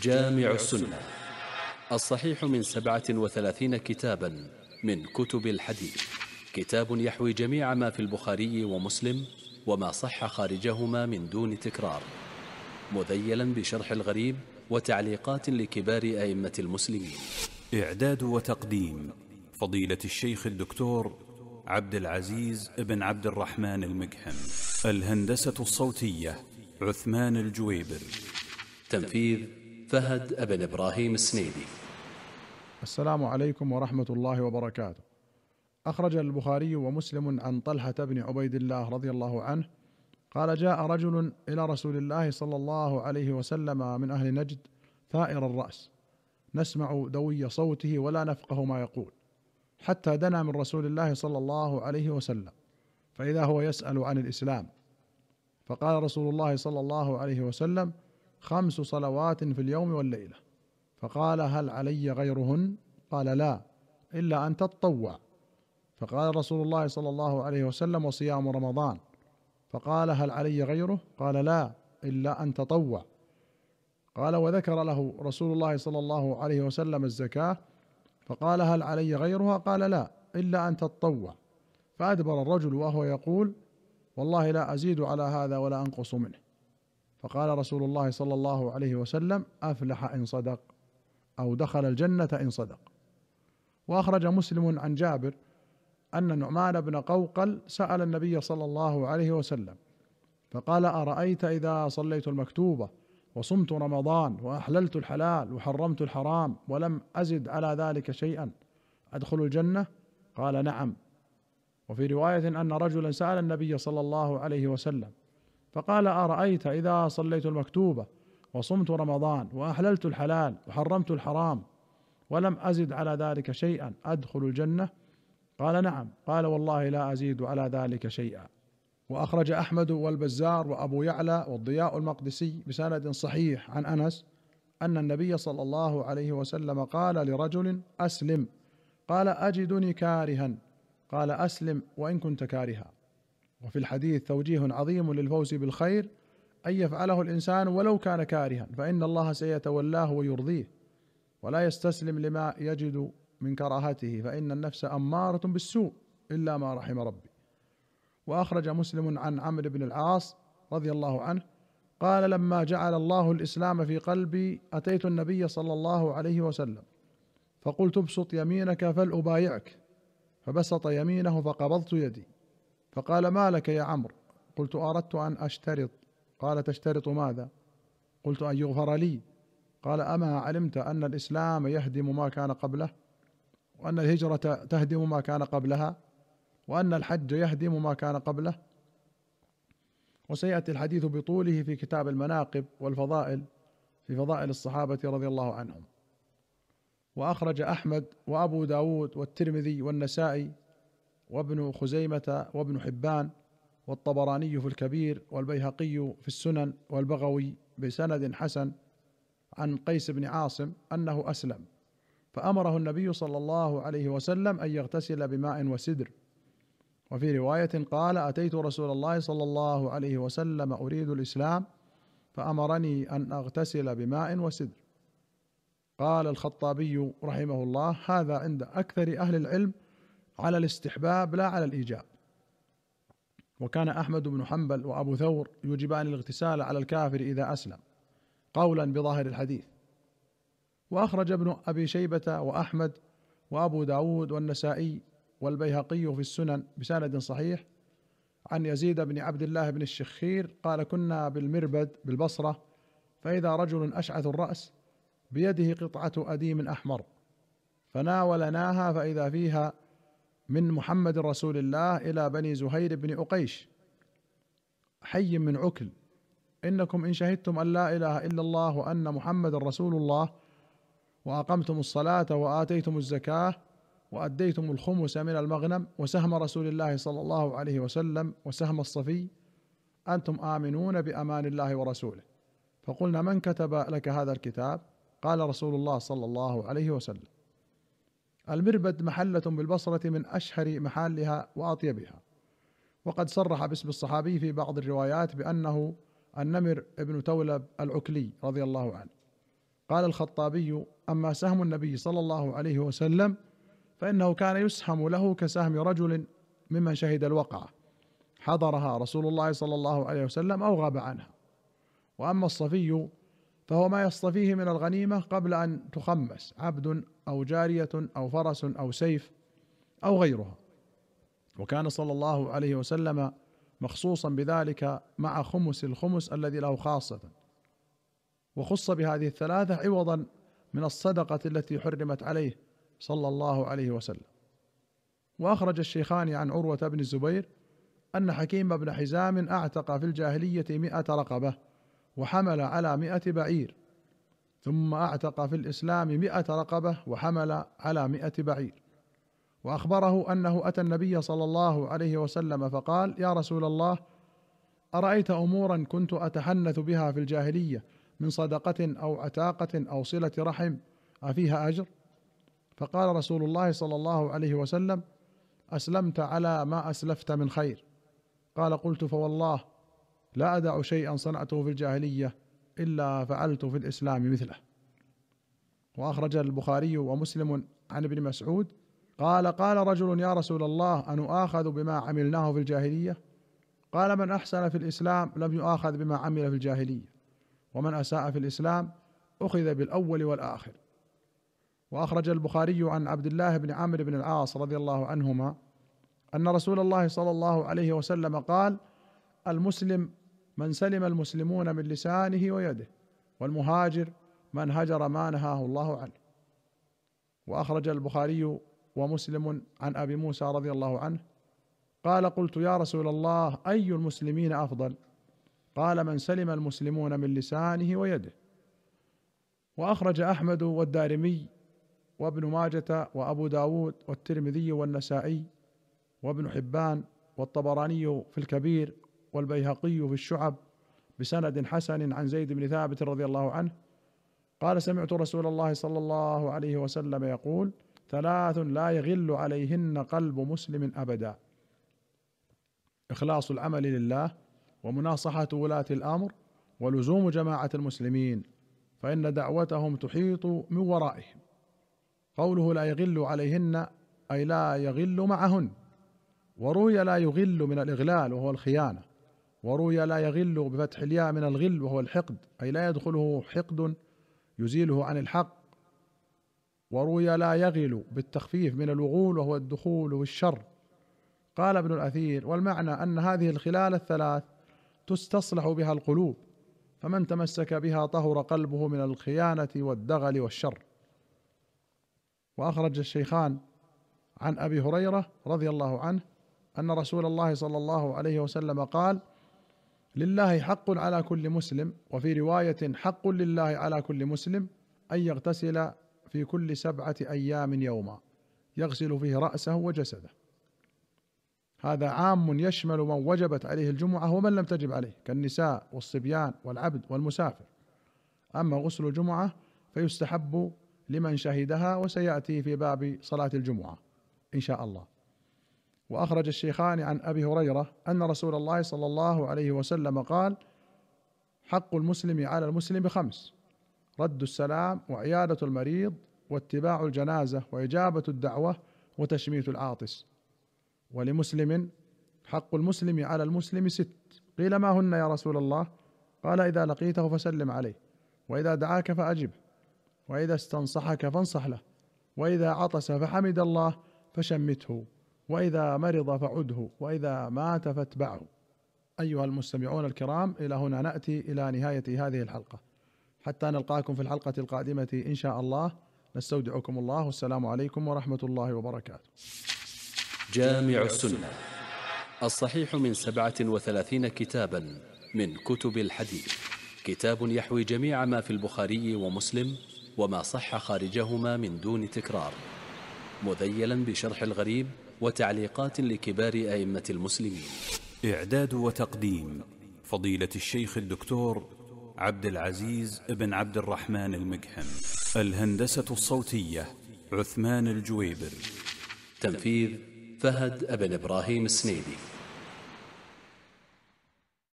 جامع السنة الصحيح من 37 كتابا من كتب الحديث، كتاب يحوي جميع ما في البخاري ومسلم وما صح خارجهما من دون تكرار، مذيلا بشرح الغريب وتعليقات لكبار أئمة المسلمين. إعداد وتقديم فضيلة الشيخ الدكتور عبد العزيز بن عبد الرحمن المقحم. الهندسة الصوتية عثمان الجويبر. تنفيذ فهد بن إبراهيم السنيدي. السلام عليكم ورحمة الله وبركاته. أخرج البخاري ومسلم عن طلحة بن عبيد الله رضي الله عنه قال: جاء رجل إلى رسول الله صلى الله عليه وسلم من أهل نجد ثائر الرأس، نسمع دوي صوته ولا نفقه ما يقول، حتى دنا من رسول الله صلى الله عليه وسلم، فإذا هو يسأل عن الإسلام، فقال رسول الله صلى الله عليه وسلم: 5 صلوات في اليوم والليلة. فقال: هل علي غيرهن؟ قال: لا، إلا أن تتطوع. فقال رسول الله صلى الله عليه وسلم: وصيام رمضان. فقال: هل علي غيره؟ قال: لا، إلا أن تطوع. قال: وذكر له رسول الله صلى الله عليه وسلم الزكاة، فقال: هل علي غيرها؟ قال: لا، إلا أن تتطوع. فأدبر الرجل وهو يقول: والله لا أزيد على هذا ولا أنقص منه. فقال رسول الله صلى الله عليه وسلم: أفلح إن صدق، أو دخل الجنة إن صدق. وأخرج مسلم عن جابر أن نعمان بن قوقل سأل النبي صلى الله عليه وسلم فقال: أرأيت إذا صليت المكتوبة وصمت رمضان وأحللت الحلال وحرمت الحرام ولم أزد على ذلك شيئا أدخل الجنة؟ قال: نعم. وفي رواية أن رجلا سأل النبي صلى الله عليه وسلم فقال: أرأيت إذا صليت المكتوبة وصمت رمضان وأحللت الحلال وحرمت الحرام ولم أزد على ذلك شيئا أدخل الجنة؟ قال: نعم. قال: والله لا أزيد على ذلك شيئا. وأخرج أحمد والبزار وأبو يعلى والضياء المقدسي بسند صحيح عن أنس أن النبي صلى الله عليه وسلم قال لرجل: أسلم. قال: أجدني كارها. قال: أسلم وإن كنت كارها. وفي الحديث توجيه عظيم للفوز بالخير أن يفعله الإنسان ولو كان كارها، فإن الله سيتولاه ويرضيه، ولا يستسلم لما يجد من كراهته، فإن النفس أمارة بالسوء إلا ما رحم ربي. وأخرج مسلم عن عمرو بن العاص رضي الله عنه قال: لما جعل الله الإسلام في قلبي أتيت النبي صلى الله عليه وسلم فقلت: ابسط يمينك فلأبايعك، فبسط يمينه فقبضت يدي، فقال: ما لك يا عمرو؟ قلت: أردت أن أشترط. قال: تشترط ماذا؟ قلت: أن يغفر لي. قال: أما علمت أن الإسلام يهدم ما كان قبله، وأن الهجرة تهدم ما كان قبلها، وأن الحج يهدم ما كان قبله؟ وسيأتي الحديث بطوله في كتاب المناقب والفضائل في فضائل الصحابة رضي الله عنهم. وأخرج أحمد وأبو داود والترمذي والنسائي وابن خزيمة وابن حبان والطبراني في الكبير والبيهقي في السنن والبغوي بسند حسن عن قيس بن عاصم أنه أسلم، فأمره النبي صلى الله عليه وسلم أن يغتسل بماء وسدر. وفي رواية قال: أتيت رسول الله صلى الله عليه وسلم أريد الإسلام فأمرني أن أغتسل بماء وسدر. قال الخطابي رحمه الله: هذا عند أكثر أهل العلم على الاستحباب لا على الإيجاب. وكان أحمد بن حنبل وأبو ثور يوجبان الاغتسال على الكافر إذا أسلم قولا بظاهر الحديث. وأخرج ابن أبي شيبة وأحمد وأبو داود والنسائي والبيهقي في السنن بسند صحيح عن يزيد بن عبد الله بن الشخير قال: كنا بالمربد بالبصرة، فإذا رجل أشعث الرأس بيده قطعة أديم أحمر، فناولناها فإذا فيها: من محمد رسول الله إلى بني زهير بن أقيش حي من عكل، إنكم إن شهدتم أن لا إله إلا الله وأن محمد رسول الله وأقمتم الصلاة وآتيتم الزكاة وأديتم الخمس من المغنم وسهم رسول الله صلى الله عليه وسلم وسهم الصفي، أنتم آمنون بأمان الله ورسوله. فقلنا: من كتب لك هذا الكتاب؟ قال: رسول الله صلى الله عليه وسلم. المربد محلة بالبصرة من أشهر محالها وأطيبها، وقد صرح باسم الصحابي في بعض الروايات بأنه النمر ابن تولب العكلي رضي الله عنه. قال الخطابي: أما سهم النبي صلى الله عليه وسلم فإنه كان يسهم له كسهم رجل ممن شهد الوقعة حضرها رسول الله صلى الله عليه وسلم أو غاب عنها. وأما الصفي فهو ما يصطفيه من الغنيمة قبل أن تخمس، عبد أو جارية أو فرس أو سيف أو غيرها. وكان صلى الله عليه وسلم مخصوصا بذلك مع خمس الخمس الذي له خاصة، وخص بهذه الثلاثة عوضا من الصدقة التي حرمت عليه صلى الله عليه وسلم. وأخرج الشيخان عن عروة بن الزبير أن حكيم بن حزام أعتق في الجاهلية 100 رقبة وحمل على 100 بعير، ثم أعتق في الإسلام 100 رقبة وحمل على 100 بعير. وأخبره أنه أتى النبي صلى الله عليه وسلم فقال: يا رسول الله، أرأيت أمورا كنت أتحنث بها في الجاهلية من صدقة أو عتاقة أو صلة رحم أفيها أجر؟ فقال رسول الله صلى الله عليه وسلم: أسلمت على ما أسلفت من خير. قال: قلت: فوالله لا أدع شيئا صنعته في الجاهلية إلا فعلت في الإسلام مثله. وأخرج البخاري ومسلم عن ابن مسعود قال: قال رجل: يا رسول الله، أنؤاخذ بما عملناه في الجاهلية؟ قال: من أحسن في الإسلام لم يؤاخذ بما عمل في الجاهلية، ومن أساء في الإسلام أخذ بالأول والآخر. وأخرج البخاري عن عبد الله بن عمرو بن العاص رضي الله عنهما أن رسول الله صلى الله عليه وسلم قال: المسلم من سلم المسلمون من لسانه ويده، والمهاجر من هجر ما نهاه الله عنه. وأخرج البخاري ومسلم عن أبي موسى رضي الله عنه قال: قلت: يا رسول الله، أي المسلمين أفضل؟ قال: من سلم المسلمون من لسانه ويده. وأخرج أحمد والدارمي وابن ماجة وأبو داود والترمذي والنسائي وابن حبان والطبراني في الكبير والبيهقي في الشعب بسند حسن عن زيد بن ثابت رضي الله عنه قال: سمعت رسول الله صلى الله عليه وسلم يقول: 3 لا يغل عليهن قلب مسلم أبدا: إخلاص العمل لله، ومناصحة ولاة الأمر، ولزوم جماعة المسلمين، فإن دعوتهم تحيط من ورائهم. قوله لا يغل عليهن أي لا يغل معهن، وروي لا يغل من الإغلال وهو الخيانة، وروي لا يغل بفتح الياء من الغل وهو الحقد أي لا يدخله حقد يزيله عن الحق، وروي لا يغل بالتخفيف من الوغول وهو الدخول والشر. قال ابن الأثير: والمعنى أن هذه الخلال الثلاث تستصلح بها القلوب، فمن تمسك بها طهر قلبه من الخيانة والدغل والشر. وأخرج الشيخان عن أبي هريرة رضي الله عنه أن رسول الله صلى الله عليه وسلم قال: لله حق على كل مسلم، وفي رواية: حق لله على كل مسلم أن يغتسل في كل 7 أيام يوما يغسل فيه رأسه وجسده. هذا عام يشمل من وجبت عليه الجمعة ومن لم تجب عليه كالنساء والصبيان والعبد والمسافر. أما غسل الجمعة فيستحب لمن شهدها، وسيأتي في باب صلاة الجمعة إن شاء الله. وأخرج الشيخان عن أبي هريرة أن رسول الله صلى الله عليه وسلم قال: حق المسلم على المسلم 5: رد السلام، وعيادة المريض، واتباع الجنازة، وإجابة الدعوة، وتشميت العاطس. ولمسلم: حق المسلم على المسلم 6. قيل: ما هن يا رسول الله؟ قال: إذا لقيته فسلم عليه، وإذا دعاك فأجبه، وإذا استنصحك فانصح له، وإذا عطس فحمد الله فشمته، وإذا مرض فعده، وإذا مات فاتبعه. أيها المستمعون الكرام، إلى هنا نأتي إلى نهاية هذه الحلقة، حتى نلقاكم في الحلقة القادمة إن شاء الله. نستودعكم الله، والسلام عليكم ورحمة الله وبركاته. جامع السنة الصحيح من 37 كتابا من كتب الحديث، كتاب يحوي جميع ما في البخاري ومسلم وما صح خارجهما من دون تكرار، مذيلا بشرح الغريب وتعليقات لكبار أئمة المسلمين. إعداد وتقديم فضيلة الشيخ الدكتور عبد العزيز بن عبد الرحمن المقحم. الهندسة الصوتية عثمان الجويبر. تنفيذ فهد بن إبراهيم السنيدي.